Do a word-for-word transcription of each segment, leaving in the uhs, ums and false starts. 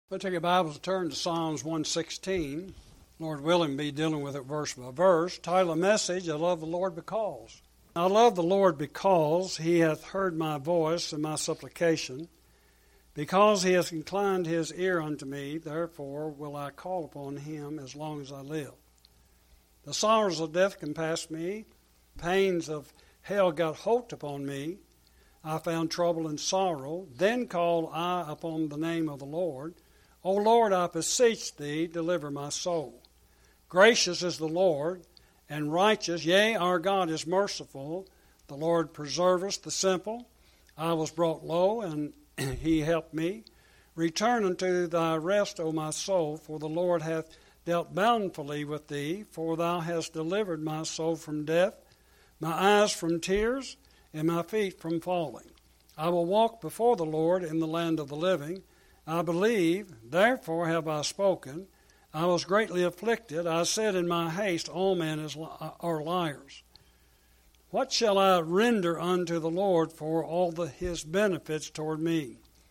We'll take your Bibles and turn to Psalms one sixteen. Lord willing, be dealing with it verse by verse. Title of the message, I love the Lord because. I love the Lord because he hath heard my voice and my supplication. Because he hath inclined his ear unto me, therefore will I call upon him as long as I live. The sorrows of death compassed me, pains of hell got hold upon me. I found trouble and sorrow. Then called I upon the name of the Lord. O Lord, I beseech thee, deliver my soul. Gracious is the Lord, and righteous, yea, our God is merciful. The Lord preserveth the simple. I was brought low, and he helped me. Return unto thy rest, O my soul, for the Lord hath dealt bountifully with thee, for thou hast delivered my soul from death, my eyes from tears, and my feet from falling. I will walk before the Lord in the land of the living. I believe, therefore have I spoken. I was greatly afflicted. I said in my haste, all men are liars. What shall I render unto the Lord for all the, his benefits toward me?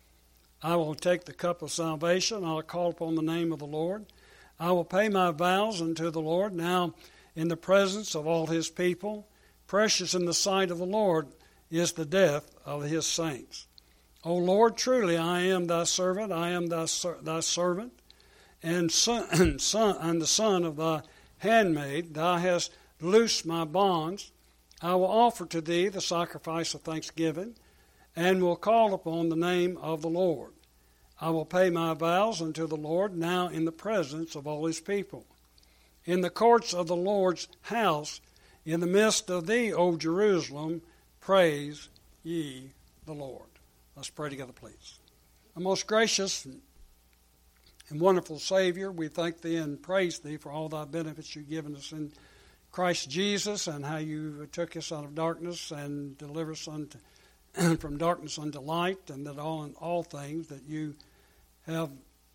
I will take the cup of salvation. I will call upon the name of the Lord. I will pay my vows unto the Lord now in the presence of all his people. Precious in the sight of the Lord is the death of his saints. O Lord, truly I am thy servant, I am thy, thy servant, and, son, son, and the son of thy handmaid. Thou hast loosed my bonds. I will offer to thee the sacrifice of thanksgiving, and will call upon the name of the Lord. I will pay my vows unto the Lord now in the presence of all his people. In the courts of the Lord's house, in the midst of thee, O Jerusalem, praise ye the Lord. Let's pray together, please. Our most gracious and wonderful Savior, we thank thee and praise thee for all thy benefits you've given us in Christ Jesus, and how you took us out of darkness and delivered us unto, from darkness unto light, and that all in all things that you have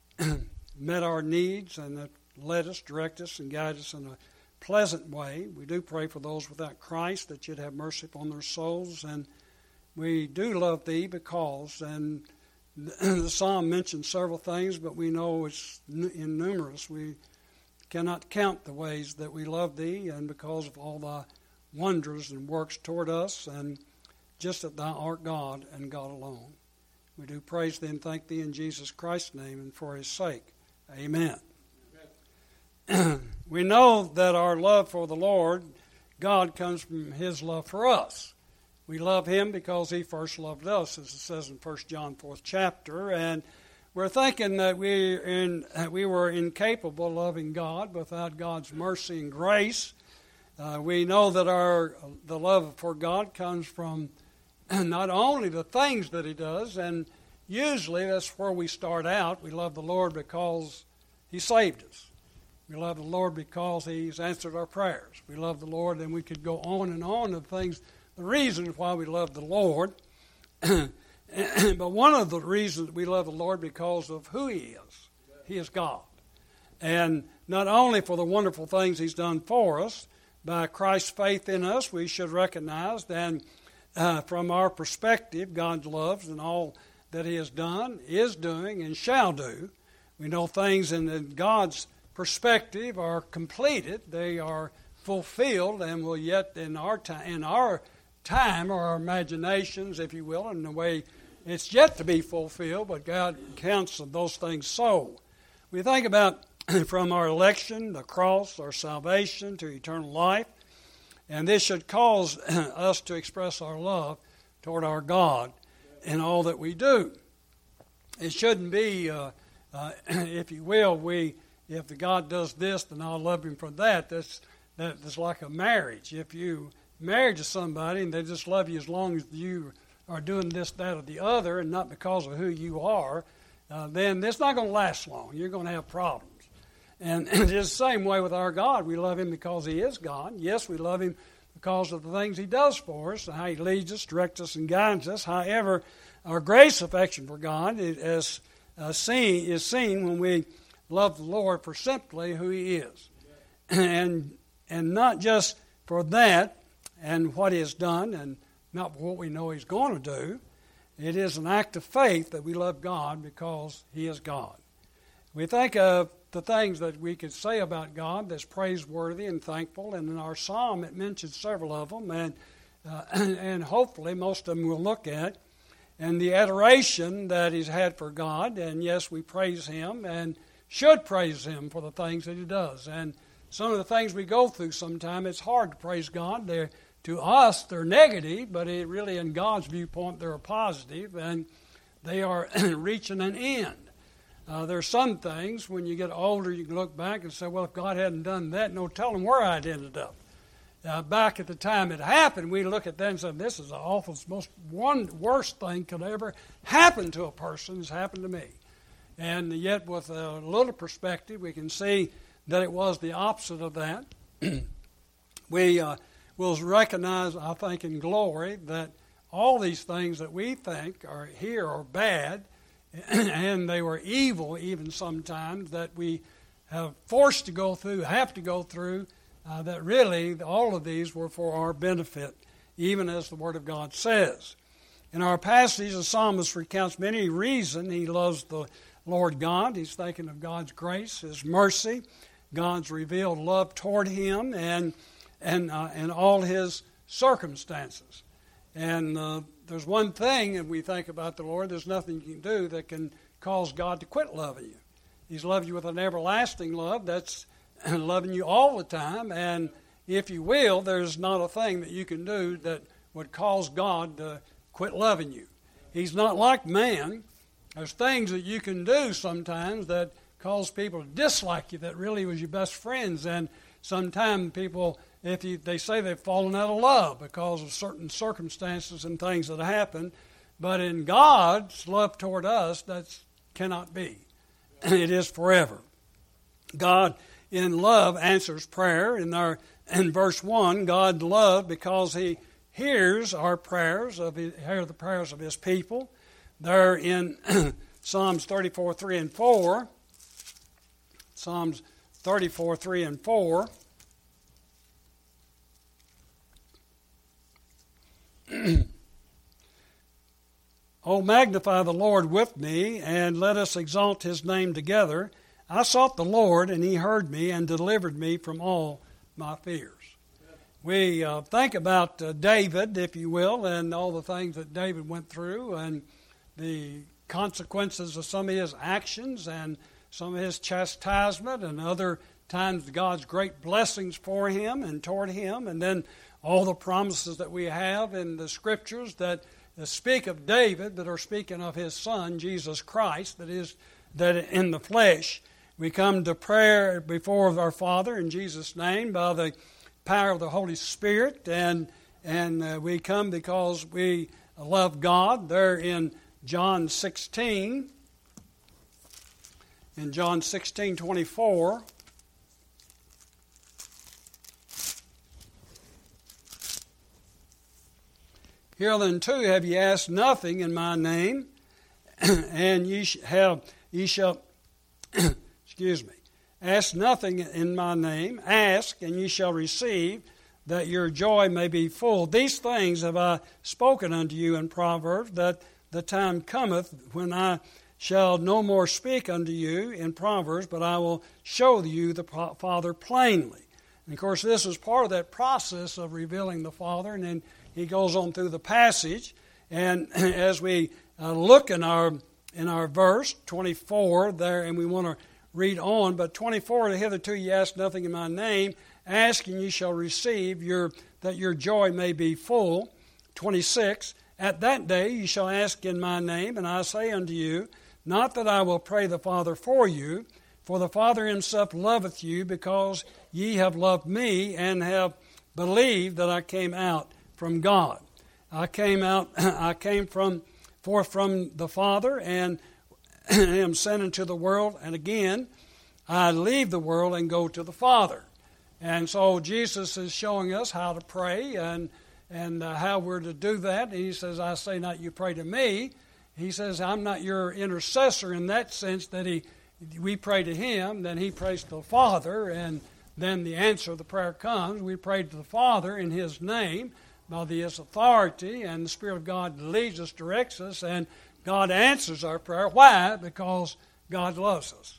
met our needs and that led us, direct us, and guide us in a pleasant way. We do pray for those without Christ, that you'd have mercy upon their souls. And we do love thee because, and the psalm mentions several things, but we know it's innumerous. We cannot count the ways that we love thee, and because of all thy wonders and works toward us, and just that thou art God and God alone. We do praise thee and thank thee in Jesus Christ's name and for his sake. Amen. Amen. We know that our love for the Lord, God, comes from his love for us. We love him because he first loved us, as it says in First John fourth chapter. And we're thinking that we in we were incapable of loving God without God's mercy and grace. Uh, we know that our the love for God comes from not only the things that he does, and usually that's where we start out. We love the Lord because he saved us. We love the Lord because he's answered our prayers. We love the Lord, and we could go on and on of things. The reasons why we love the Lord, but one of the reasons we love the Lord because of who he is. He is God. And not only for the wonderful things he's done for us, by Christ's faith in us, we should recognize that uh, from our perspective, God loves and all that he has done, is doing, and shall do. We know things in God's perspective are completed. They are fulfilled and will yet in our time, in our time or our imaginations, if you will, in the way it's yet to be fulfilled, but God counts of those things so. We think about from our election, the cross, our salvation to eternal life, and this should cause us to express our love toward our God in all that we do. It shouldn't be, uh, uh, if you will, we if the God does this, then I'll love him for that. That's that's like a marriage. If you married to somebody and they just love you as long as you are doing this, that, or the other, and not because of who you are, uh, then it's not going to last long. You're going to have problems. And it's the same way with our God. We love him because he is God. Yes, we love him because of the things he does for us, and how he leads us, directs us, and guides us. However, our greatest affection for God is, uh, seen, is seen when we love the Lord for simply who he is. And, and not just for that, and what he has done, and not what we know he's going to do. It is an act of faith that we love God because he is God. We think of the things that we could say about God that's praiseworthy and thankful, and in our psalm it mentions several of them, and uh, and hopefully most of them we'll look at, and the adoration that he's had for God, and yes, we praise him and should praise him for the things that he does. And some of the things we go through sometimes, it's hard to praise God. They're, to us, they're negative, but it really in God's viewpoint, they're positive, and they are reaching an end. Uh, there are some things, when you get older, you can look back and say, well, if God hadn't done that, no telling where I'd ended up. Uh, back at the time it happened, we look at that and say, this is the awful, most one worst thing could ever happen to a person has happened to me. And yet with a little perspective, we can see that it was the opposite of that. we uh, will recognize, I think, in glory that all these things that we think are here are bad, and they were evil even sometimes, that we have forced to go through, have to go through, uh, that really all of these were for our benefit, even as the Word of God says. In our passage, the psalmist recounts many reasons he loves the Lord God. He's thinking of God's grace, His mercy, God's revealed love toward him, and and uh, and all His circumstances. And uh, there's one thing, if we think about the Lord, there's nothing you can do that can cause God to quit loving you. He's loved you with an everlasting love that's loving you all the time. And if you will, there's not a thing that you can do that would cause God to quit loving you. He's not like man. There's things that you can do sometimes that cause people to dislike you that really was your best friends. And sometimes people, if you, they say they've fallen out of love because of certain circumstances and things that happen. But in God's love toward us, that cannot be. It is forever. God in love answers prayer. In our in verse one, God loved because He hears our prayers, of his, hear the prayers of His people. There in Psalms thirty-four, three and four, Psalms thirty-four, three and four, Oh, magnify the Lord with me, and let us exalt His name together. I sought the Lord, and He heard me and delivered me from all my fears. We uh, think about uh, David, if you will, and all the things that David went through, and the consequences of some of his actions, and some of his chastisement, and other times God's great blessings for him and toward him, and then all the promises that we have in the Scriptures that speak of David, that are speaking of his Son, Jesus Christ, that is that in the flesh. We come to prayer before our Father in Jesus' name by the power of the Holy Spirit, and and uh, we come because we love God. There in John sixteen, in John sixteen twenty-four, here then too have ye asked nothing in my name, and ye sh- have ye shall excuse me. Ask nothing in my name. Ask, and ye shall receive, that your joy may be full. These things have I spoken unto you in Proverbs, that the time cometh when I shall no more speak unto you in Proverbs, but I will show you the Father plainly. And of course, this is part of that process of revealing the Father. And then he goes on through the passage, and as we uh, look in our in our verse twenty-four there, and we want to read on, but twenty-four, hitherto ye ask nothing in my name, ask and ye shall receive, your that your joy may be full. twenty-six, at that day ye shall ask in my name, and I say unto you, not that I will pray the Father for you, for the Father himself loveth you, because ye have loved me, and have believed that I came out from God. I came out, I came from forth from the Father, and am sent into the world, and again, I leave the world and go to the Father. And so Jesus is showing us how to pray and and uh, how we're to do that. And he says, I say not you pray to me. He says, I'm not your intercessor in that sense that he we pray to him, then he prays to the Father, and then the answer of the prayer comes. We pray to the Father in his name, by his authority, and the Spirit of God leads us, directs us, and God answers our prayer. Why? Because God loves us.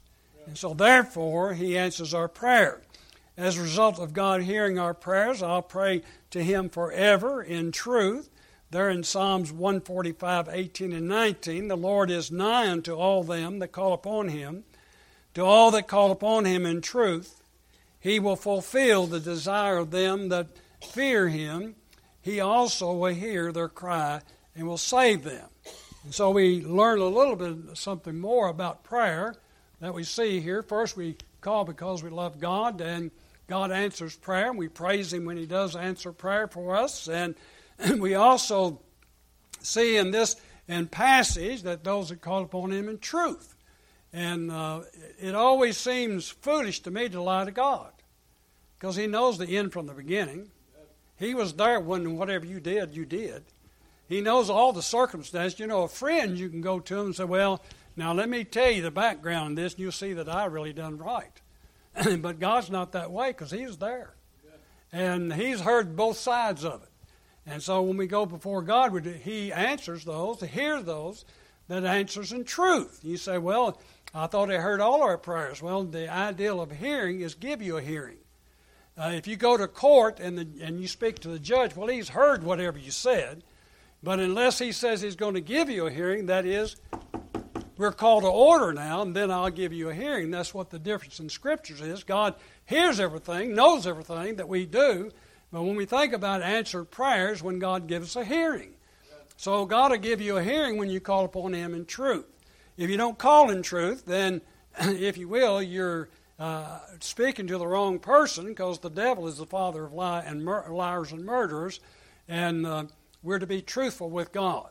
And so therefore, He answers our prayer. As a result of God hearing our prayers, I'll pray to Him forever in truth. There in Psalms one forty-five, eighteen and nineteen, the Lord is nigh unto all them that call upon Him. To all that call upon Him in truth, He will fulfill the desire of them that fear Him. He also will hear their cry and will save them. And so we learn a little bit something more about prayer that we see here. First, we call because we love God, and God answers prayer, and we praise Him when He does answer prayer for us. And we also see in this in passage that those that call upon Him in truth. And uh, it always seems foolish to me to lie to God, because He knows the end from the beginning. He was there when whatever you did, you did. He knows all the circumstances. You know, a friend, you can go to him and say, well, now let me tell you the background of this, and you'll see that I really done right. But God's not that way, because He's there. And He's heard both sides of it. And so when we go before God, He answers those, He hears those that answers in truth. You say, well, I thought He heard all our prayers. Well, the ideal of hearing is give you a hearing. Uh, if you go to court and the, and you speak to the judge, well, He's heard whatever you said. But unless He says He's going to give you a hearing, that is, we're called to order now, and then I'll give you a hearing. That's what the difference in Scriptures is. God hears everything, knows everything that we do. But when we think about answered prayers, when God gives us a hearing. So God will give you a hearing when you call upon Him in truth. If you don't call in truth, then, if you will, you're uh, speaking to the wrong person, because the devil is the father of lie and mur- liars and murderers, and uh, we're to be truthful with God.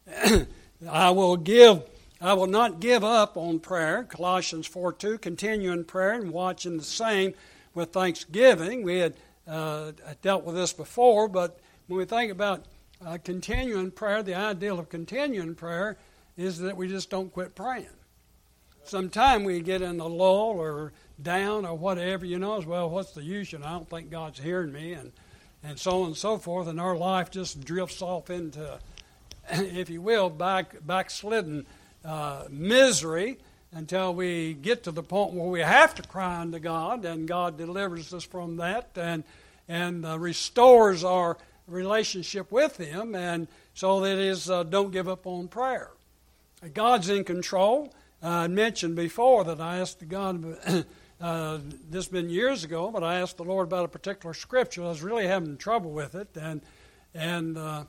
I will give, I will not give up on prayer. Colossians four two, continue in prayer and watch in the same with thanksgiving. We had uh, dealt with this before, but when we think about uh, continuing prayer, the ideal of continuing prayer is that we just don't quit praying. Sometime we get in a lull or down or whatever, you know, as well, what's the use? You know, I don't think God's hearing me, and, and so on and so forth, and our life just drifts off into, if you will, back backslidden uh, misery until we get to the point where we have to cry unto God, and God delivers us from that and, and uh, restores our relationship with Him, and so that is uh, don't give up on prayer. God's in control. Uh, I mentioned before that I asked God, uh, this has been years ago, but I asked the Lord about a particular scripture. I was really having trouble with it, and and uh,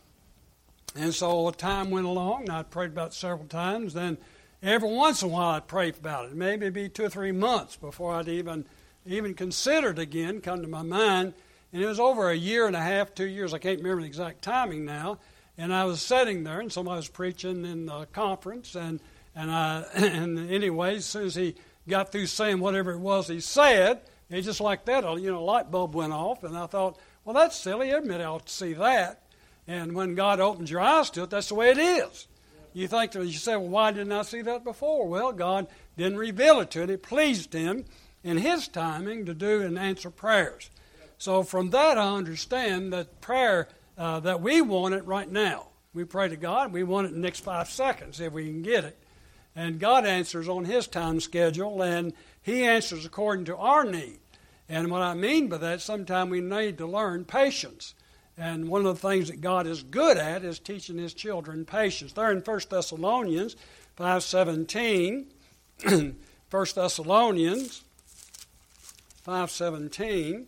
and so time went along, and I prayed about it several times. Then every once in a while I'd pray about it. Maybe it'd be two or three months before I'd even even consider it again, come to my mind. And it was over a year and a half, two years, I can't remember the exact timing now. And I was sitting there, and somebody was preaching in the conference, and and I and anyway, as soon as he got through saying whatever it was he said, it just like that, you know, a light bulb went off, and I thought, well, that's silly. Everybody ought to see that. And when God opens your eyes to it, that's the way it is. You think, you say, well, why didn't I see that before? Well, God didn't reveal it to it. It pleased Him in His timing to do and answer prayers. So from that, I understand that prayer, uh, that we want it right now. We pray to God, we want it in the next five seconds if we can get it. And God answers on His time schedule, and He answers according to our need. And what I mean by that, sometimes we need to learn patience. And one of the things that God is good at is teaching His children patience. There in First Thessalonians five seventeen, First Thessalonians five seventeen,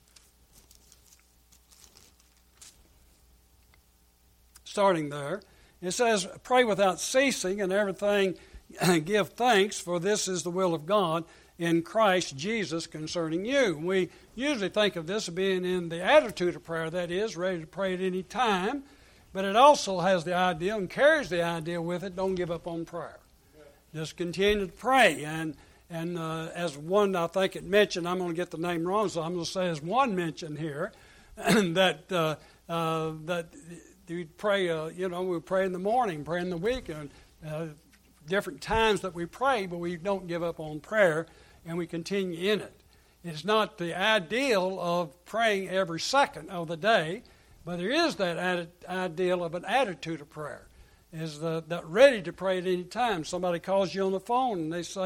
starting there, it says, pray without ceasing, and everything give thanks, for this is the will of God in Christ Jesus concerning you. We usually think of this as being in the attitude of prayer, that is, ready to pray at any time, but it also has the idea and carries the idea with it, don't give up on prayer. Just continue to pray. And and uh, as one, I think it mentioned, I'm going to get the name wrong, so I'm going to say as one mentioned here, that uh, uh, that we pray, uh, you know, we pray in the morning, pray in the weekend, uh, different times that we pray, but we don't give up on prayer, and we continue in it. It's not the ideal of praying every second of the day, but there is that adi- ideal of an attitude of prayer, is the, that ready to pray at any time. Somebody calls you on the phone, and they say,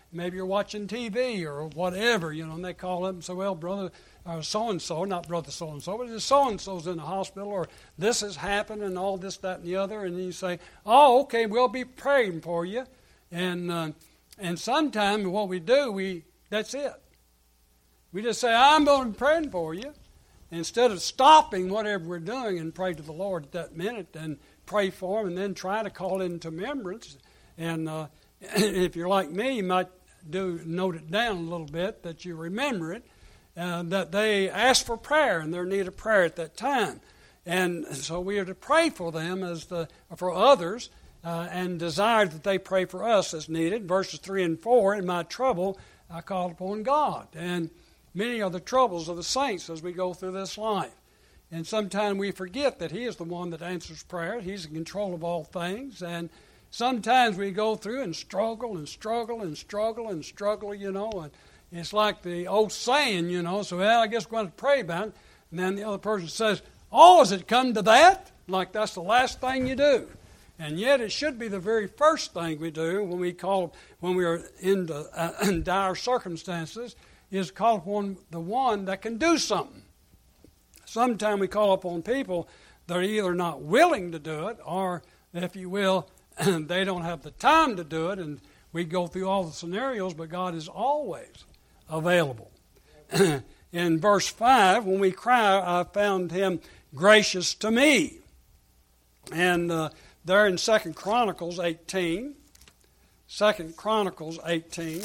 maybe you're watching T V or whatever, you know, and they call up and say, well, brother, or so-and-so, not brother so-and-so, but it's so-and-so's in the hospital, or this has happened, and all this, that, and the other, and you say, oh, okay, we'll be praying for you. And uh, and sometimes what we do, we that's it. We just say, I'm going to be praying for you, instead of stopping whatever we're doing and pray to the Lord at that minute and pray for him and then try to call into remembrance. And uh, if you're like me, you might do note it down a little bit that you remember it, uh, that they ask for prayer and they're in need of prayer at that time. And so we are to pray for them as the for others uh, and desire that they pray for us as needed. Verses three and four, in my trouble I called upon God. And many are the troubles of the saints as we go through this life. And sometimes we forget that he is the one that answers prayer. He's in control of all things. And sometimes we go through and struggle and struggle and struggle and struggle, you know. And it's like the old saying, you know, so, well, I guess we're going to pray about it. And then the other person says, oh, has it come to that? Like that's the last thing you do. And yet it should be the very first thing we do when we call, when we are in, the, uh, in dire circumstances, is call upon the one that can do something. Sometimes we call upon people that are either not willing to do it, or, if you will, they don't have the time to do it, and we go through all the scenarios, but God is always available. In verse five, when we cry, I found him gracious to me. And uh, there in Second Chronicles eighteen, Second Chronicles eighteen,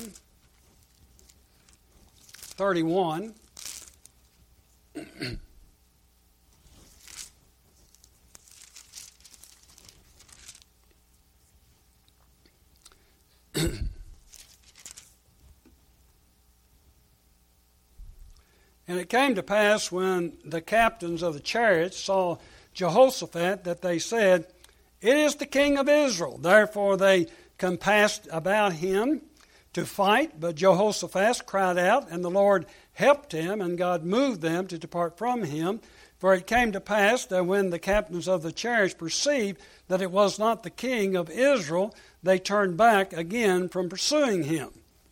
thirty-one. And it came to pass when the captains of the chariots saw Jehoshaphat that they said, it is the king of Israel. Therefore they compassed about him to fight, but Jehoshaphat cried out, and the Lord helped him, and God moved them to depart from him. For it came to pass that when the captains of the chariots perceived that it was not the king of Israel, they turned back again from pursuing him.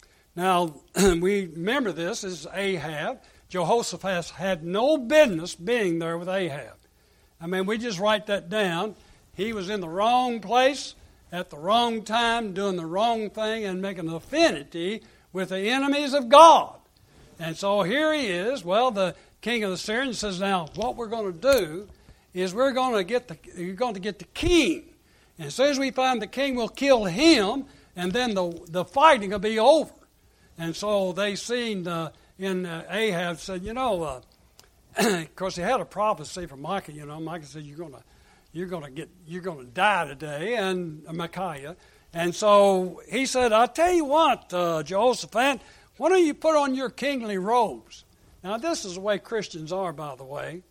Now, we remember this as Ahab. Jehoshaphat had no business being there with Ahab. I mean, we just write that down. He was in the wrong place at the wrong time, doing the wrong thing, and making an affinity with the enemies of God. And so here he is. Well, the king of the Syrians says, now, what we're going to do is we're going to get the you're going to get the king. And as soon as we find the king, we'll kill him, and then the the fighting will be over. And so they seen uh, in uh, Ahab said, you know, uh, of course he had a prophecy from Micah. You know, Micah said, you're going to you're going to get you're going to die today, and uh, Micaiah. And so he said, I'll tell you what, uh, Jehoshaphat, why don't you put on your kingly robes? Now, this is the way Christians are, by the way.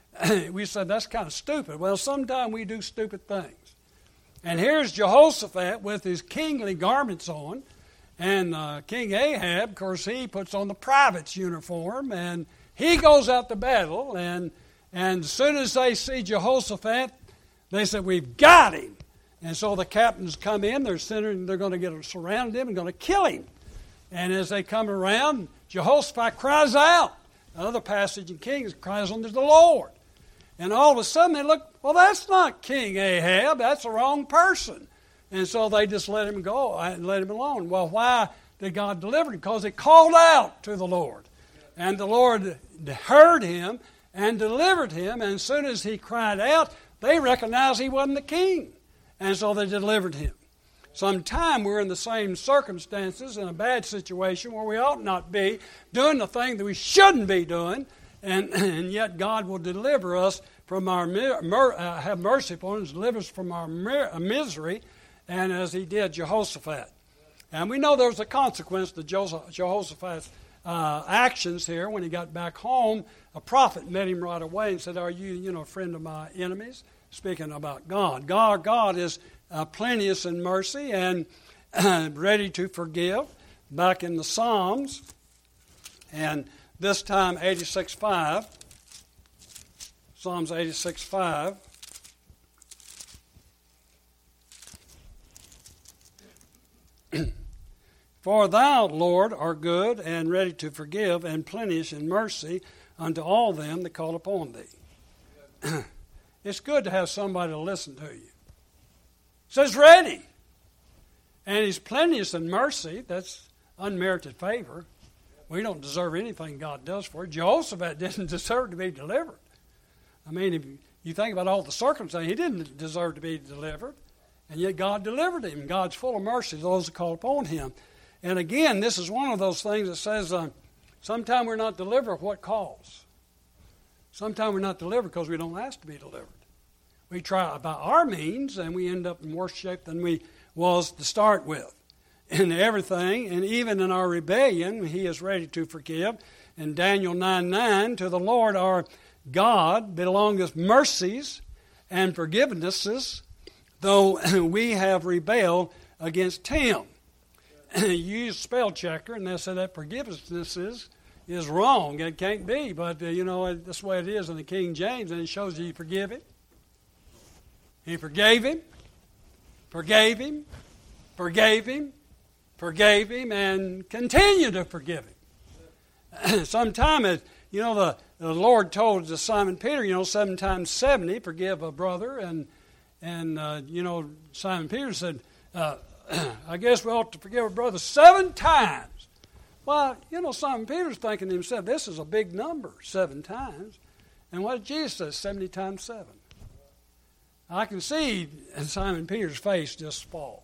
We said, that's kind of stupid. Well, sometimes we do stupid things. And here's Jehoshaphat with his kingly garments on. And uh, King Ahab, of course, he puts on the private's uniform. And he goes out to battle. And, and as soon as they see Jehoshaphat, they said, we've got him. And so the captains come in. They're centering, they're going to get surround him and going to kill him. And as they come around, Jehoshaphat cries out. Another passage in Kings cries unto the Lord. And all of a sudden they look, well, that's not King Ahab. That's the wrong person. And so they just let him go and let him alone. Well, why did God deliver him? Because he called out to the Lord. And the Lord heard him and delivered him. And as soon as he cried out, they recognized he wasn't the king. And so they delivered him. Sometime we're in the same circumstances, in a bad situation where we ought not be, doing the thing that we shouldn't be doing, and, and yet God will deliver us from our, mer, uh, have mercy upon us, deliver us from our mer, misery, and as he did Jehoshaphat. And we know there was a consequence to Jehoshaphat's uh, actions here. When he got back home, a prophet met him right away and said, are you, you know, a friend of my enemies? Speaking about God. God, God is uh, plenteous in mercy and uh, ready to forgive. Back in the Psalms, and this time eighty-six five, Psalms eighty-six five. For thou, Lord, art good and ready to forgive and plenish in mercy unto all them that call upon thee. It's good to have somebody to listen to you. It says ready. And he's plenteous in mercy. That's unmerited favor. We don't deserve anything God does for it. Jehoshaphat didn't deserve to be delivered. I mean, if you think about all the circumstances, he didn't deserve to be delivered. And yet God delivered him. God's full of mercy to those that call upon him. And again, this is one of those things that says uh, sometimes we're not delivered at what cause. Sometimes we're not delivered because we don't ask to be delivered. We try by our means, and we end up in worse shape than we was to start with. In everything, and even in our rebellion, he is ready to forgive. In Daniel nine nine, to the Lord our God belongeth mercies and forgivenesses, though we have rebelled against him. You use spell checker, and they say that forgiveness is, is wrong. It can't be, but uh, you know, that's the way it is in the King James, and it shows you forgive him. He forgave him, forgave him, forgave him, forgave him, and continue to forgive him. Sometime, it, you know, the, the Lord told to Simon Peter, you know, seven times seventy, forgive a brother, and, and uh, you know, Simon Peter said, uh, I guess we ought to forgive a brother seven times. Well, you know, Simon Peter's thinking to himself, this is a big number, seven times. And what did Jesus say? seventy times seven. I can see Simon Peter's face just fall.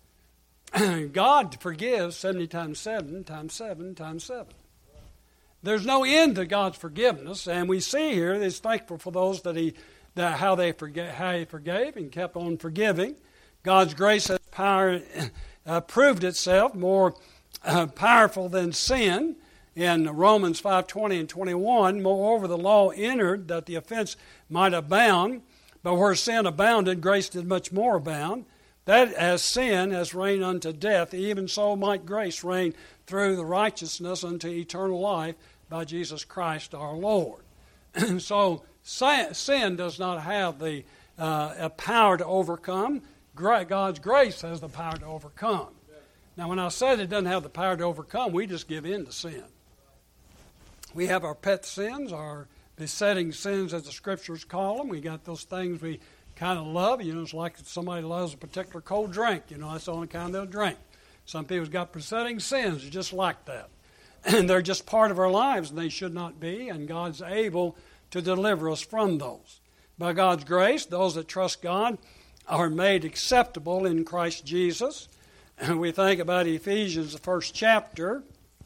God forgives seventy times seven times seven times seven. There's no end to God's forgiveness, and we see here that he's thankful for those that he, that how they forgave, how he forgave and kept on forgiving. God's grace has power, uh, proved itself more uh, powerful than sin. In Romans five twenty and twenty-one, moreover, the law entered that the offense might abound, but where sin abounded, grace did much more abound. That as sin has reigned unto death, even so might grace reign through the righteousness unto eternal life by Jesus Christ our Lord. So sin does not have the uh, power to overcome. God's grace has the power to overcome. Now, when I said it doesn't have the power to overcome, we just give in to sin. We have our pet sins, our besetting sins, as the Scriptures call them. We got those things we kind of love. You know, it's like somebody loves a particular cold drink. You know, that's the only kind they'll drink. Some people's got besetting sins just like that. And they're just part of our lives, and they should not be, and God's able to deliver us from those. By God's grace, those that trust God are made acceptable in Christ Jesus. And we think about Ephesians, the first chapter.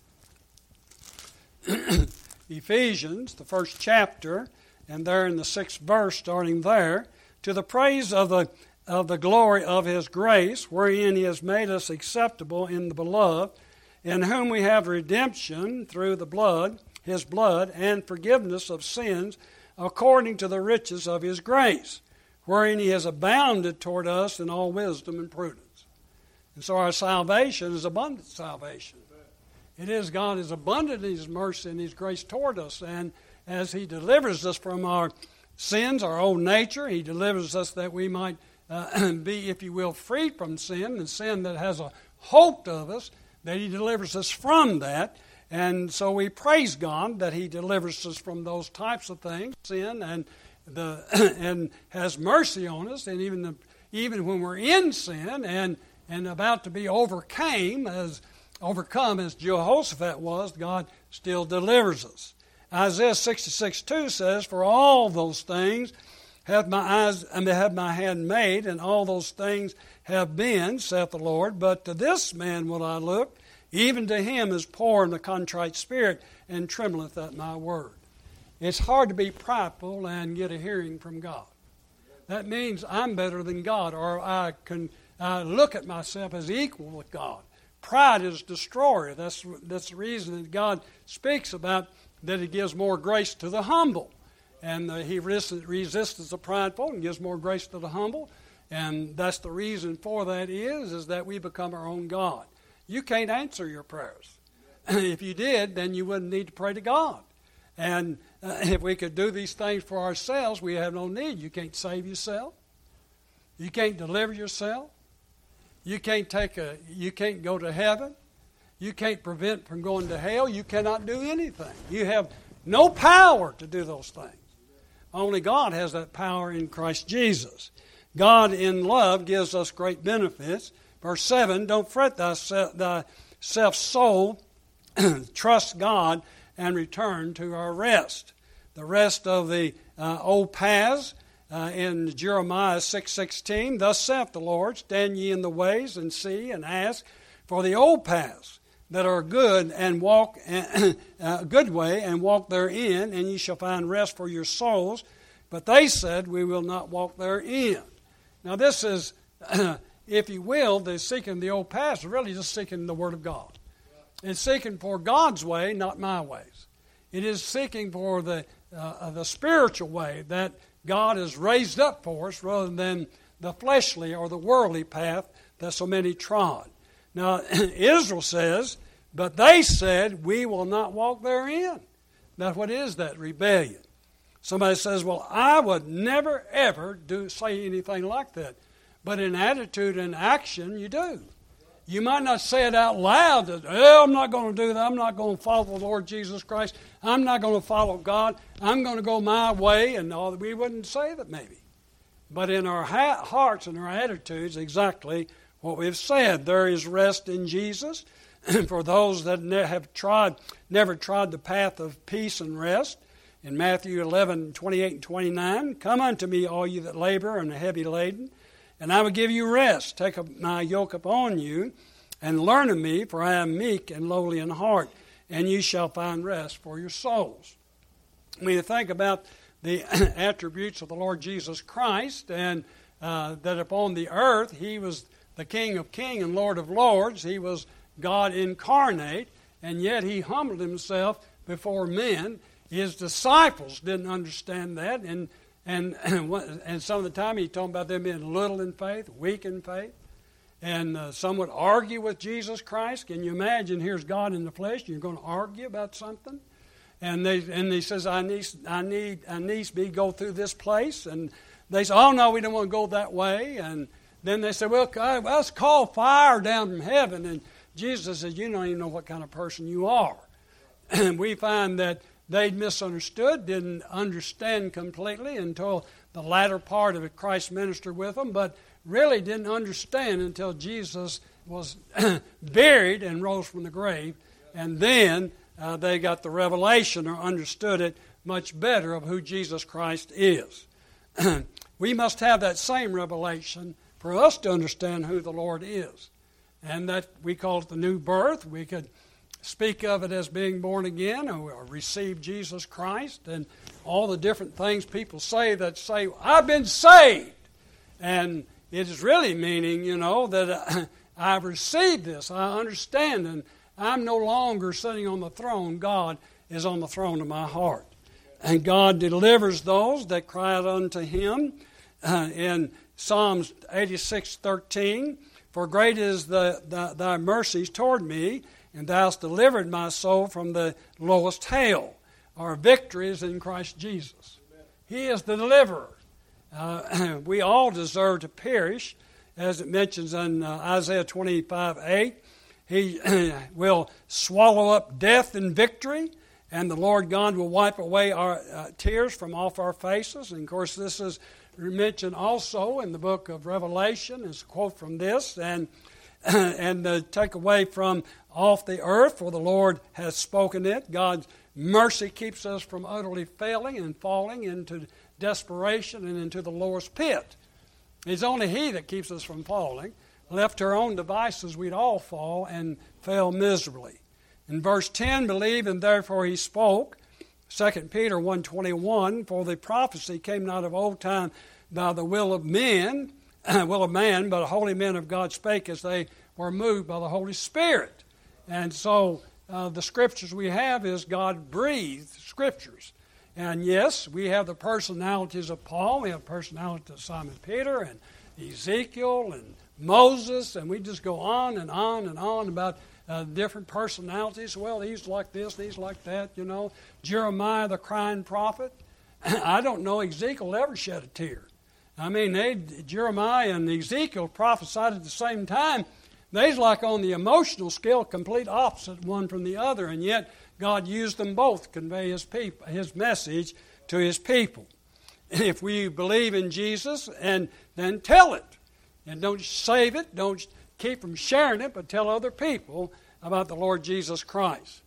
Ephesians, the first chapter, and there in the sixth verse, starting there, to the praise of the of the glory of his grace, wherein he has made us acceptable in the beloved, in whom we have redemption through the blood, his blood, and forgiveness of sins, according to the riches of his grace, wherein he has abounded toward us in all wisdom and prudence. And so our salvation is abundant salvation. It is God is abundant in his mercy and his grace toward us. And as he delivers us from our sins, our old nature, he delivers us that we might uh, be, if you will, freed from sin, and sin that has a hold of us, that he delivers us from that. And so we praise God that he delivers us from those types of things, sin, and the and has mercy on us, and even the, even when we're in sin and and about to be overcame as overcome as Jehoshaphat was, God still delivers us. Isaiah sixty-six two says, "For all those things have my eyes and have my hand made, and all those things have been, saith the Lord. But to this man will I look, even to him is poor and a contrite spirit, and trembleth at my word." It's hard to be prideful and get a hearing from God. That means I'm better than God, or I can I look at myself as equal with God. Pride is destroyer. That's that's the reason that God speaks about that he gives more grace to the humble. And uh, he resists, resists the prideful and gives more grace to the humble. And that's the reason for that is, is that we become our own God. You can't answer your prayers. If you did, then you wouldn't need to pray to God. And uh, if we could do these things for ourselves, we have no need. You can't save yourself. You can't deliver yourself. You can't take a. You can't go to heaven. You can't prevent from going to hell. You cannot do anything. You have no power to do those things. Only God has that power in Christ Jesus. God in love gives us great benefits. Verse seven, don't fret thyself, thyself soul, trust God, and return to our rest. The rest of the uh, old paths uh, in Jeremiah six sixteen, thus saith the Lord, stand ye in the ways and see and ask for the old paths that are good and walk a uh, good way and walk therein, and ye shall find rest for your souls. But they said, we will not walk therein. Now this is, if you will, the seeking the old paths, really just seeking the Word of God. It's seeking for God's way, not my ways. It is seeking for the uh, the spiritual way that God has raised up for us rather than the fleshly or the worldly path that so many trod. Now, Israel says, but they said, we will not walk therein. Now, what is that? Rebellion. Somebody says, well, I would never, ever do say anything like that. But in attitude and action, you do. You might not say it out loud that, oh, I'm not going to do that. I'm not going to follow the Lord Jesus Christ. I'm not going to follow God. I'm going to go my way. And all. We wouldn't say that maybe. But in our ha- hearts and our attitudes, exactly what we've said. There is rest in Jesus for those that ne- have tried, never trod the path of peace and rest. In Matthew eleven, twenty-eight and twenty-nine, come unto me, all you that labor and are heavy laden, and I will give you rest. Take up my yoke upon you, and learn of me, for I am meek and lowly in heart, and you shall find rest for your souls. When you think about the attributes of the Lord Jesus Christ, and uh, that upon the earth He was the King of kings and Lord of lords, He was God incarnate, and yet He humbled Himself before men. His disciples didn't understand that, and and and some of the time He talked about them being little in faith, weak in faith, and uh, some would argue with Jesus Christ. Can you imagine? Here's God in the flesh, and you're going to argue about something, and they and He says, "I need, I need, I need to be go through this place," and they say, "Oh no, we don't want to go that way," and then they say, "Well, God, let's call fire down from heaven," and Jesus says, "You don't even know what kind of person you are," and we find that they'd misunderstood, didn't understand completely until the latter part of it. Christ ministered with them, but really didn't understand until Jesus was buried and rose from the grave. And then uh, they got the revelation or understood it much better of who Jesus Christ is. We must have that same revelation for us to understand who the Lord is. And that we call it the new birth. We could speak of it as being born again or receive Jesus Christ and all the different things people say that say, I've been saved. And it is really meaning, you know, that I've received this. I understand, and I'm no longer sitting on the throne. God is on the throne of my heart. And God delivers those that cry out unto Him. Uh, in Psalms eighty-six thirteen, for great is the, the, thy mercies toward me, and thou hast delivered my soul from the lowest hell. Our victory is in Christ Jesus. He is the deliverer. Uh, we all deserve to perish, as it mentions in uh, Isaiah twenty-five eight. He will swallow up death in victory, and the Lord God will wipe away our uh, tears from off our faces. And of course, this is mentioned also in the book of Revelation. It's a quote from this, and and uh, take away from off the earth, for the Lord has spoken it. God's mercy keeps us from utterly failing and falling into desperation and into the lowest pit. It's only He that keeps us from falling. Left to our own devices, we'd all fall and fail miserably. In verse ten, believe, and therefore He spoke. Second Peter one twenty-one, for the prophecy came not of old time by the will of men, will of man, but holy men of God spake as they were moved by the Holy Spirit. And so uh, the scriptures we have is God breathed scriptures. And yes, we have the personalities of Paul, we have personalities of Simon Peter and Ezekiel and Moses, and we just go on and on and on about uh, different personalities. Well, he's like this, he's like that, you know. Jeremiah, the crying prophet. I don't know Ezekiel ever shed a tear. I mean, they, Jeremiah and Ezekiel prophesied at the same time, They's like on the emotional scale, complete opposite one from the other, and yet God used them both to convey His people, His message to His people. And if we believe in Jesus, and then tell it, and don't save it, don't keep from sharing it, but tell other people about the Lord Jesus Christ.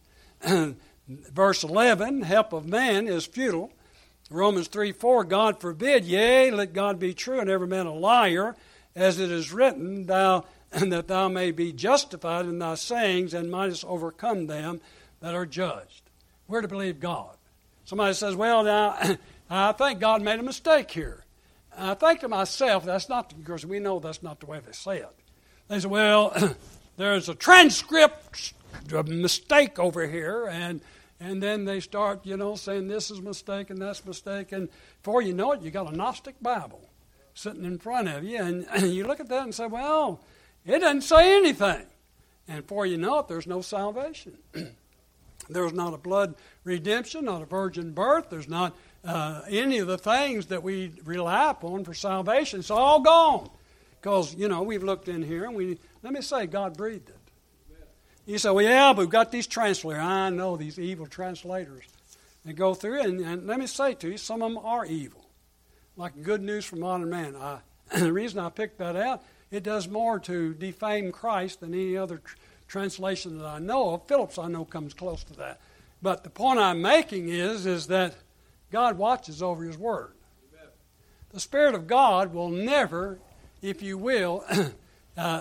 Verse eleven, help of man is futile. Romans three four, God forbid, yea, let God be true, and every man a liar, as it is written, thou and that thou may be justified in thy sayings, and mightest overcome them that are judged. We're to believe God. Somebody says, well, now, I think God made a mistake here. I think to myself, that's not, because we know that's not the way they say it. They say, well, there's a transcript a mistake over here, and and then they start, you know, saying this is a mistake and that's a mistake, and before you know it, you got a Gnostic Bible sitting in front of you, and, and you look at that and say, well, it doesn't say anything. And before you know it, there's no salvation. There's not a blood redemption, not a virgin birth. There's not uh, any of the things that we rely upon for salvation. It's all gone. Because, you know, we've looked in here, and we, let me say, God breathed it. You say, well, yeah, but we've got these translators. I know these evil translators. They go through, and, and let me say to you, some of them are evil. Like Good News for Modern Man. I, the reason I picked that out, it does more to defame Christ than any other tr- translation that I know of. Phillips, I know, comes close to that. But the point I'm making is, is that God watches over His Word. Amen. The Spirit of God will never, if you will, uh,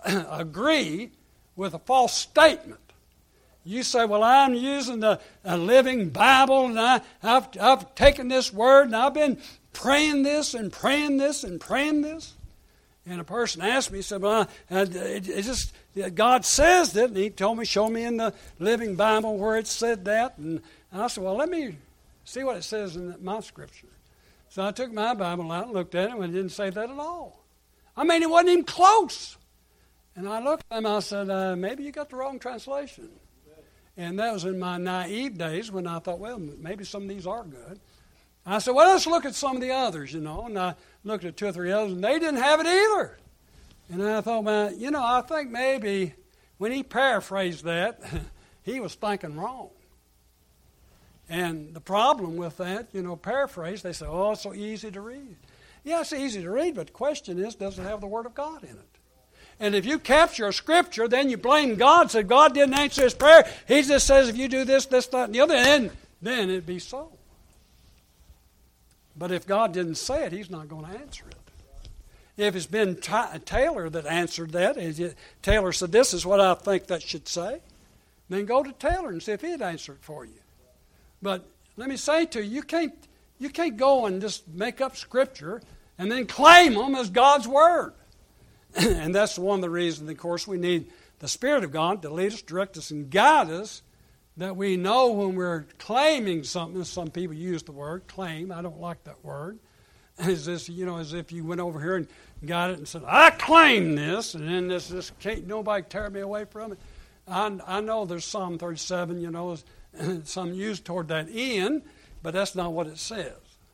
agree with a false statement. You say, well, I'm using the a living Bible, and I, I've, I've taken this Word, and I've been praying this and praying this and praying this. And a person asked me, he said, well, it, it just, God says that, and he told me, show me in the Living Bible where it said that. And I said, well, let me see what it says in my scripture. So I took my Bible out and looked at it, and it didn't say that at all. I mean, it wasn't even close. And I looked at him, I said, uh, maybe you got the wrong translation. And that was in my naive days when I thought, well, maybe some of these are good. I said, well, let's look at some of the others, you know. And I looked at two or three others, and they didn't have it either. And I thought, well, you know, I think maybe when he paraphrased that, he was thinking wrong. And the problem with that, you know, paraphrase, they say, oh, it's so easy to read. Yeah, it's easy to read, but the question is, does it have the Word of God in it? And if you capture a scripture, then you blame God, say God didn't answer his prayer. He just says if you do this, this, that, and the other, then, then it'd be so. But if God didn't say it, He's not going to answer it. If it's been Ty- Taylor that answered that, it, Taylor said, this is what I think that should say, then go to Taylor and see if he'd answer it for you. But let me say to you, you can't, you can't go and just make up Scripture and then claim them as God's Word. And that's one of the reasons, of course, we need the Spirit of God to lead us, direct us, and guide us, that we know when we're claiming something. Some people use the word claim. I don't like that word. As this, you know, as if you went over here and got it and said, I claim this, and then this, this can't nobody tear me away from it. I, I know there's Psalm thirty-seven, you know, some used toward that end, but that's not what it says.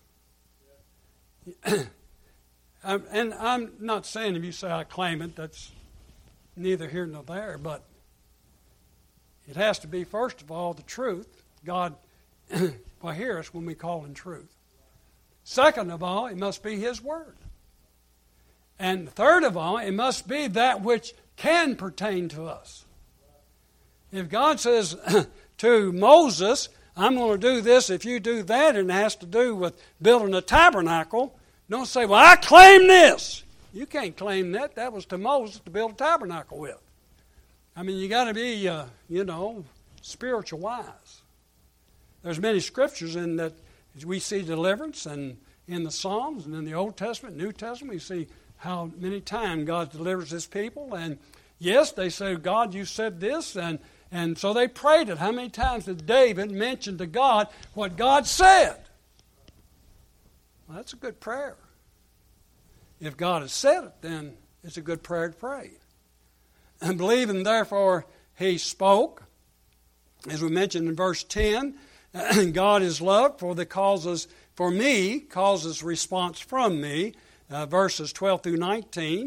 And I'm not saying if you say I claim it, that's neither here nor there, but it has to be, first of all, the truth. God will hear us when we call in truth. Second of all, it must be His Word. And third of all, it must be that which can pertain to us. If God says to Moses, I'm going to do this if you do that, and it has to do with building a tabernacle, don't say, well, I claim this. You can't claim that. That was to Moses to build a tabernacle with. I mean, you got to be, uh, you know, spiritual wise. There's many scriptures in that we see deliverance, and in the Psalms and in the Old Testament, New Testament, we see how many times God delivers His people. And yes, they say, God, you said this, and, and so they prayed it. How many times did David mention to God what God said? Well, that's a good prayer. If God has said it, then it's a good prayer to pray. And believing, therefore, He spoke. As we mentioned in verse ten, God is love, for the causes for me causes response from me. Uh, verses twelve through nineteen.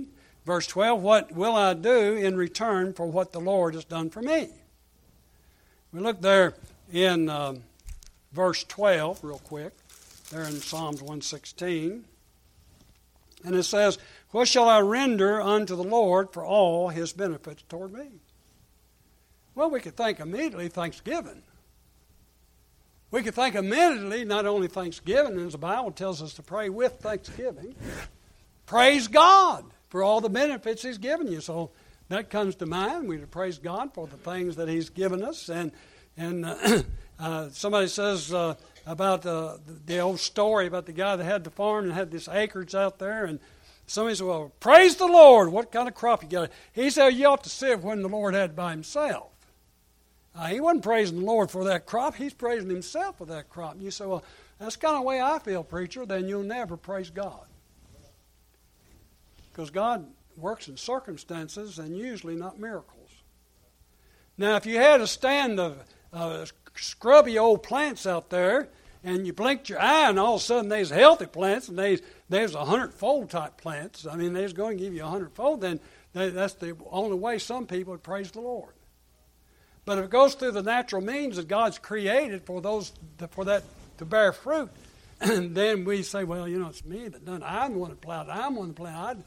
Verse twelve, what will I do in return for what the Lord has done for me? We look there in um, verse twelve real quick, there in Psalms one sixteen. And it says, what shall I render unto the Lord for all his benefits toward me? Well, we could think immediately thanksgiving. We could think immediately not only thanksgiving, as the Bible tells us to pray with thanksgiving, praise God for all the benefits he's given you. So that comes to mind. We praise God for the things that he's given us. And and uh, uh, somebody says uh, about uh, the old story about the guy that had the farm and had this acreage out there. And somebody said, well, praise the Lord. What kind of crop you got? He said, you ought to see it when the Lord had it by himself. Uh, he wasn't praising the Lord for that crop. He's praising himself for that crop. And you say, well, that's kind of the way I feel, preacher. Then you'll never praise God. Because God works in circumstances and usually not miracles. Now, if you had a stand of uh, scrubby old plants out there and you blinked your eye and all of a sudden there's healthy plants and there's, there's a hundredfold type plants, I mean, they're going to give you a hundredfold, then they, that's the only way some people would praise the Lord. But if it goes through the natural means that God's created for those for that to bear fruit, and then we say, well, you know, it's me that done. I'm the one that plowed. I'm the one that plowed.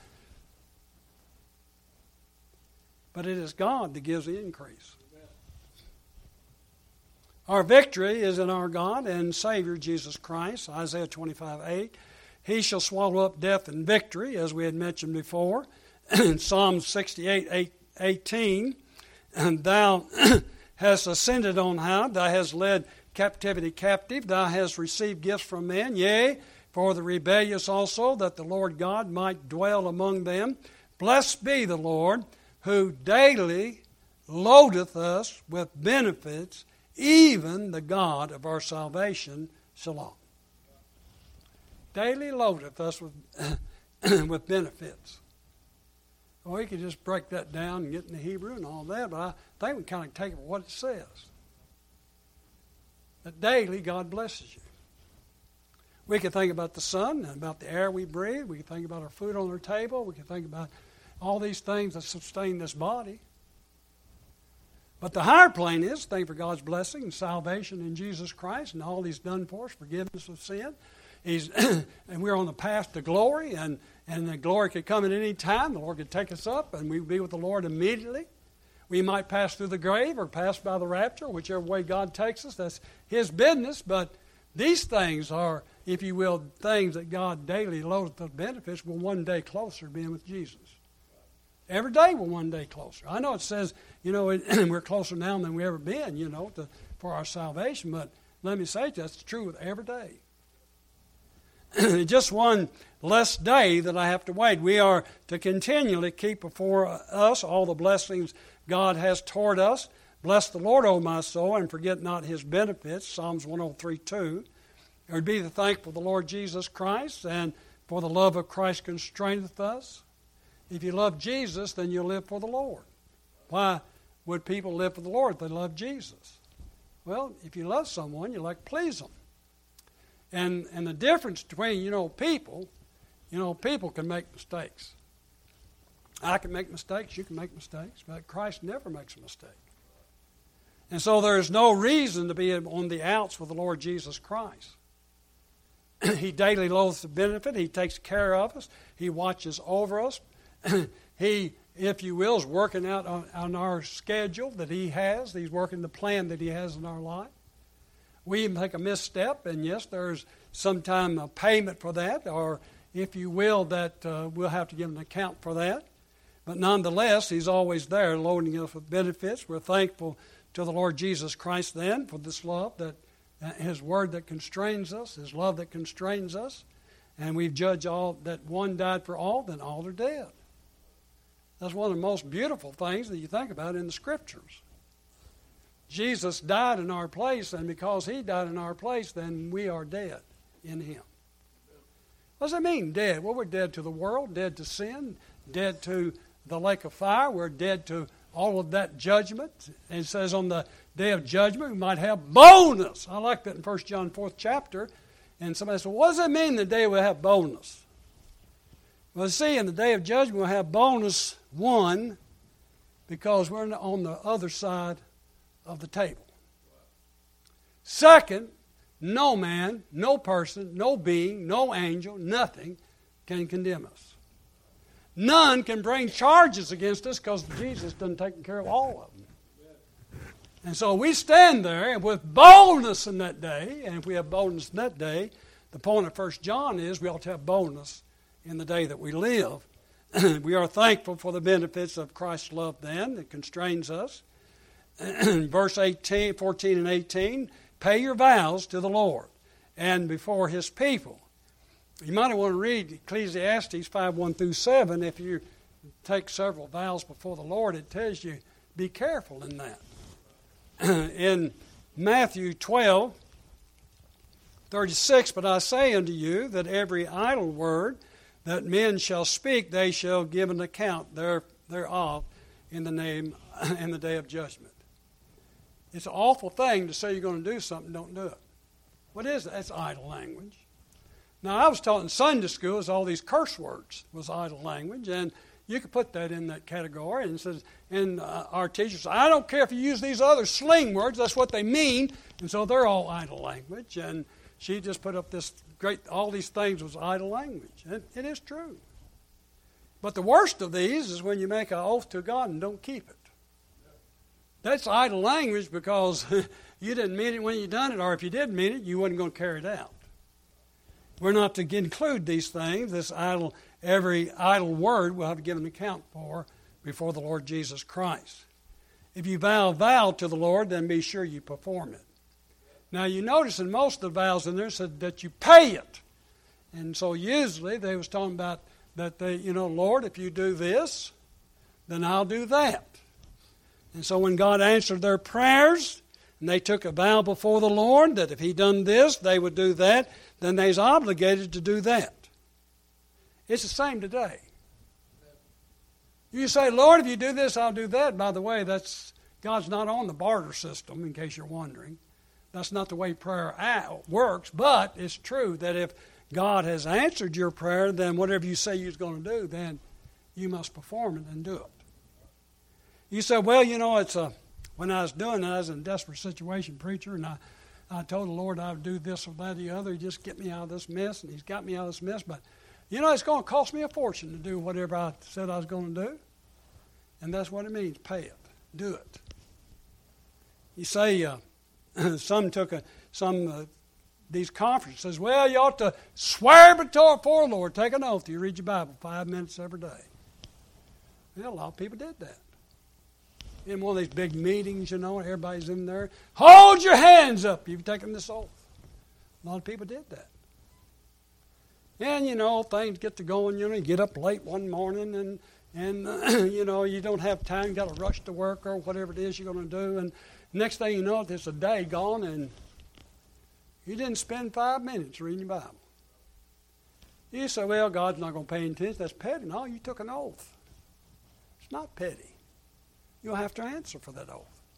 But it is God that gives the increase. Our victory is in our God and Savior Jesus Christ. Isaiah twenty-five eight. He shall swallow up death in victory, as we had mentioned before. In Psalm sixty-eight eighteen. And thou hast ascended on high, thou hast led captivity captive, thou hast received gifts from men, yea, for the rebellious also, that the Lord God might dwell among them. Blessed be the Lord, who daily loadeth us with benefits, even the God of our salvation. Shalom. Daily loadeth us with, with benefits. Well, we could just break that down and get in the Hebrew and all that, but I think we kind of take it for what it says. That daily God blesses you. We could think about the sun and about the air we breathe. We could think about our food on our table. We could think about all these things that sustain this body. But the higher plane is think for God's blessing and salvation in Jesus Christ and all he's done for us, forgiveness of sin. He's and we're on the path to glory, and, and the glory could come at any time. The Lord could take us up, and we'd be with the Lord immediately. We might pass through the grave or pass by the rapture, whichever way God takes us. That's his business. But these things are, if you will, things that God daily loadeth with benefits. We're one day closer to being with Jesus. Every day we're one day closer. I know it says, you know, it, we're closer now than we ever been, you know, to, for our salvation. But let me say that's true with every day. Just one less day that I have to wait. We are to continually keep before us all the blessings God has toward us. Bless the Lord, O my soul, and forget not his benefits, Psalms one oh three two. It would be to thank for the Lord Jesus Christ, and for the love of Christ constraineth us. If you love Jesus, then you'll live for the Lord. Why would people live for the Lord if they love Jesus? Well, if you love someone, you like to please them. And and the difference between, you know, people, you know, people can make mistakes. I can make mistakes, you can make mistakes, but Christ never makes a mistake. And so there is no reason to be on the outs with the Lord Jesus Christ. He daily loads the benefit. He takes care of us. He watches over us. He, if you will, is working out on, on our schedule that he has. He's working the plan that he has in our life. We even take a misstep, and yes, there's sometime a payment for that, or if you will, that uh, we'll have to give an account for that. But nonetheless, he's always there loading us with benefits. We're thankful to the Lord Jesus Christ then for this love, that uh, his word that constrains us, his love that constrains us. And we've judged all that one died for all, then all are dead. That's one of the most beautiful things that you think about in the Scriptures. Jesus died in our place, and because he died in our place, then we are dead in him. What does that mean, dead? Well, we're dead to the world, dead to sin, dead to the lake of fire. We're dead to all of that judgment. And it says on the day of judgment, we might have boldness. I like that in First John fourth chapter. And somebody said, what does it mean the day we'll have boldness? Well, see, in the day of judgment, we'll have bonus one because we're on the other side of the table. Second, no man, no person, no being, no angel, nothing can condemn us. None can bring charges against us because Jesus done taken care of all of them. And so we stand there with boldness in that day, and if we have boldness in that day, the point of First John is we ought to have boldness in the day that we live. We are thankful for the benefits of Christ's love then that constrains us. Verse eighteen, fourteen and eighteen, pay your vows to the Lord and before His people. You might want to read Ecclesiastes five, one through seven. If you take several vows before the Lord, it tells you be careful in that. In Matthew twelve, thirty-six, but I say unto you that every idle word that men shall speak, they shall give an account there, thereof in the name in the day of judgment. It's an awful thing to say you're going to do something, don't do it. What is it? That's idle language. Now, I was taught in Sunday school is all these curse words was idle language, and you could put that in that category. And it says, and uh, our teachers, I don't care if you use these other sling words, that's what they mean, and so they're all idle language. And she just put up this great, all these things was idle language. It, it is true. But the worst of these is when you make an oath to God and don't keep it. That's idle language because you didn't mean it when you done it, or if you did mean it, you wasn't going to carry it out. We're not to include these things. This idle, every idle word we'll have to give an account for before the Lord Jesus Christ. If you vow a vow to the Lord, then be sure you perform it. Now you notice in most of the vows in there said that you pay it. And so usually they was talking about that they, you know, Lord, if you do this, then I'll do that. And so when God answered their prayers, and they took a vow before the Lord that if He done this, they would do that, then they's obligated to do that. It's the same today. You say, Lord, if you do this, I'll do that. By the way, that's God's not on the barter system, in case you're wondering. That's not the way prayer works, but it's true that if God has answered your prayer, then whatever you say you're going to do, then you must perform it and do it. You say, well, you know, it's a, when I was doing it, I was in a desperate situation, preacher, and I, I told the Lord I would do this or that or the other, just get me out of this mess, and He's got me out of this mess, but you know, it's going to cost me a fortune to do whatever I said I was going to do. And that's what it means, pay it, do it. You say, uh, some took a, some, uh, these conferences, well, you ought to swear before the Lord, take an oath, you read your Bible five minutes every day. Well, a lot of people did that. In one of these big meetings, you know, everybody's in there. Hold your hands up. You've taken this oath. A lot of people did that. And, you know, things get to going, you know, you get up late one morning and, and uh, you know, you don't have time, you got to rush to work or whatever it is you're going to do. And next thing you know, there's a day gone and you didn't spend five minutes reading your Bible. You say, well, God's not going to pay attention. That's petty. No, you took an oath. It's not petty. You'll have to answer for that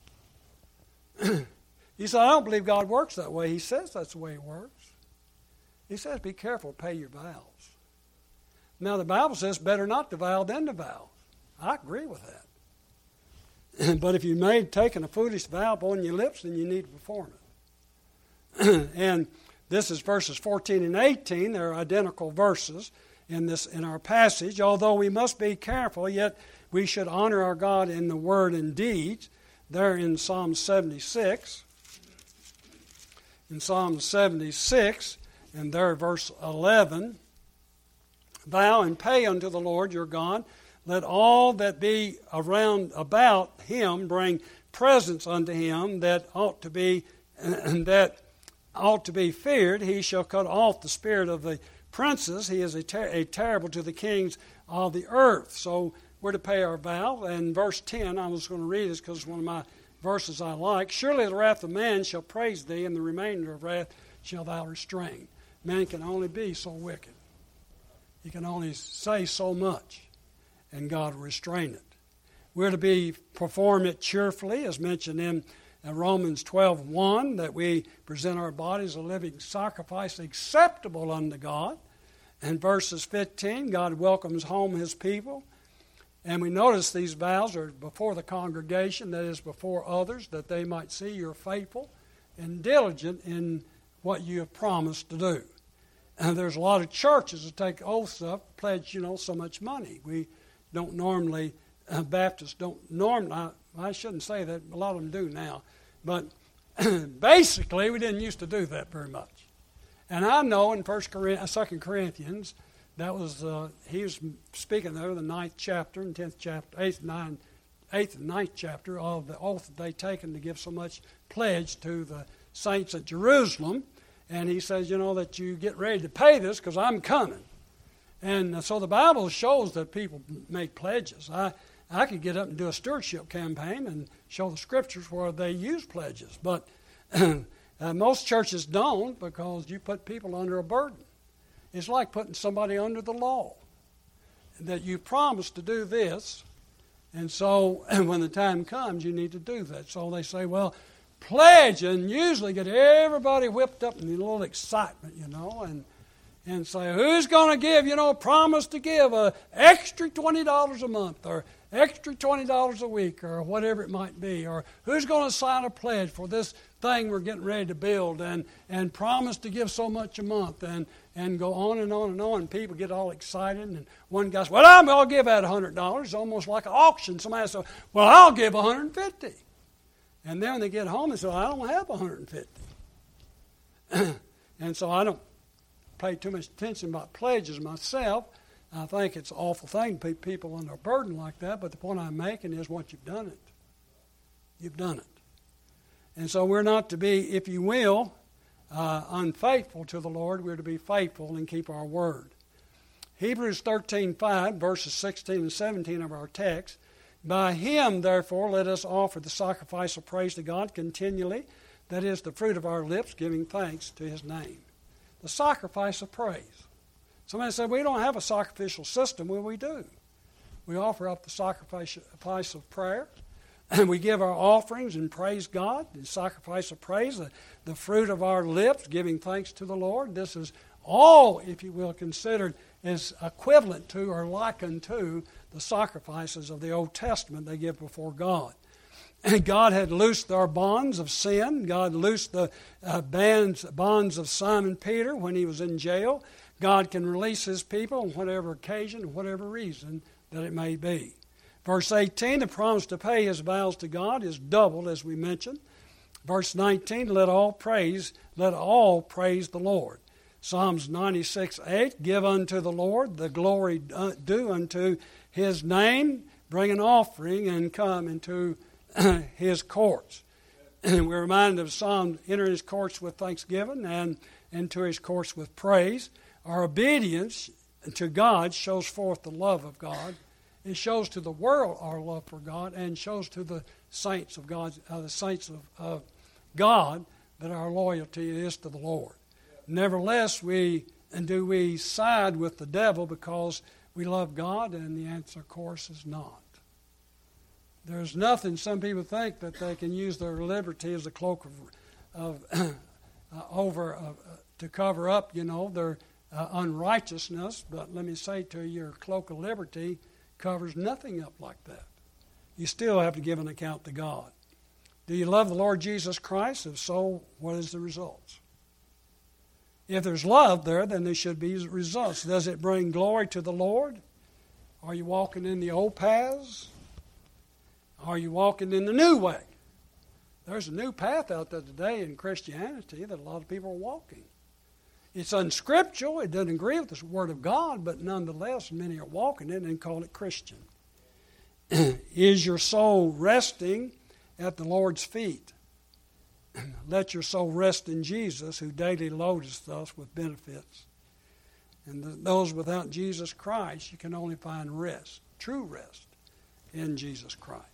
oath. You say, I don't believe God works that way. He says that's the way He works. He says, be careful, pay your vows. Now, the Bible says better not to vow than to vow. I agree with that. But if you made taking a foolish vow upon your lips, then you need to perform it. And this is verses fourteen and eighteen. They're identical verses in this in our passage. Although we must be careful, yet we should honor our God in the word and deed. There in Psalm seventy-six. In Psalm seventy-six, and there verse eleven. Vow and pay unto the Lord your God. Let all that be around about him bring presents unto him that ought to be that ought to be feared. He shall cut off the spirit of the princes. He is a, ter- a terrible to the kings of the earth. So we're to pay our vow. And verse ten, I was going to read this because it's one of my verses I like. Surely the wrath of man shall praise thee, and the remainder of wrath shall thou restrain. Man can only be so wicked. He can only say so much, and God will restrain it. We're to be perform it cheerfully, as mentioned in Romans twelve one, that we present our bodies a living sacrifice acceptable unto God. In verses fifteen, God welcomes home his people. And we notice these vows are before the congregation, that is, before others, that they might see you're faithful and diligent in what you have promised to do. And there's a lot of churches that take oaths up, pledge, you know, so much money. We don't normally, uh, Baptists don't normally, I, I shouldn't say that, a lot of them do now. But basically, we didn't used to do that very much. And I know in First Corinthians, Second Corinthians, that was, uh, he was speaking there, the ninth chapter and tenth chapter, eighth, nine, eighth and ninth chapter of the oath that they taken to give so much pledge to the saints at Jerusalem. And he says, you know, that you get ready to pay this because I'm coming. And uh, so the Bible shows that people make pledges. I, I could get up and do a stewardship campaign and show the scriptures where they use pledges. But uh, most churches don't, because you put people under a burden. It's like putting somebody under the law, that you promised to do this, and so when the time comes, you need to do that. So they say, well, pledge, and usually get everybody whipped up in a little excitement, you know, and and say, who's going to give, you know, promise to give a extra twenty dollars a month, or extra twenty dollars a week, or whatever it might be, or who's going to sign a pledge for this thing we're getting ready to build, and, and promise to give so much a month, and, and go on and on and on, and people get all excited, and one guy says, well, I'm going to give out one hundred dollars, it's almost like an auction. Somebody says, well, I'll give one hundred fifty dollars. And then when they get home, they say, well, I don't have one hundred fifty dollars. And so I don't pay too much attention about pledges myself. I think it's an awful thing to put people under a burden like that, but the point I'm making is once you've done it, you've done it. And so we're not to be, if you will, uh, unfaithful to the Lord. We're to be faithful and keep our word. Hebrews thirteen five, verses sixteen and seventeen of our text. By him, therefore, let us offer the sacrifice of praise to God continually, that is, the fruit of our lips, giving thanks to his name. The sacrifice of praise. Somebody said, we don't have a sacrificial system. Well, we do. We offer up the sacrifice of prayer, and we give our offerings and praise God, the sacrifice of praise, the, the fruit of our lips, giving thanks to the Lord. This is all, if you will, considered as equivalent to or likened to the sacrifices of the Old Testament they give before God. And God had loosed our bonds of sin. God loosed the uh, bands, bonds of Simon Peter when he was in jail. God can release his people on whatever occasion, whatever reason that it may be. Verse eighteen, the promise to pay his vows to God is doubled, as we mentioned. Verse nineteen, let all praise, let all praise the Lord. Psalms ninety-six eight, give unto the Lord the glory due unto his name, bring an offering and come into his courts. And we're reminded of Psalm, enter his courts with thanksgiving and into his courts with praise. Our obedience to God shows forth the love of God. It shows to the world our love for God, and shows to the saints of God, uh, the saints of, of God, that our loyalty is to the Lord. Nevertheless, we and do we side with the devil because we love God? And the answer, of course, is not. There's nothing. Some people think that they can use their liberty as a cloak of, of uh, over uh, to cover up, you know, their uh, unrighteousness. But let me say to you, your cloak of liberty covers nothing up like that. You still have to give an account to God. Do you love the Lord Jesus Christ? If so, what is the results? If there's love there, then there should be results. Does it bring glory to the Lord? Are you walking in the old paths? Are you walking in the new way? There's a new path out there today in Christianity that a lot of people are walking. It's unscriptural. It doesn't agree with the Word of God, but nonetheless, many are walking it and call it Christian. Is your soul resting at the Lord's feet? Let your soul rest in Jesus, who daily loadeth us with benefits. And the, those without Jesus Christ, you can only find rest, true rest, in Jesus Christ.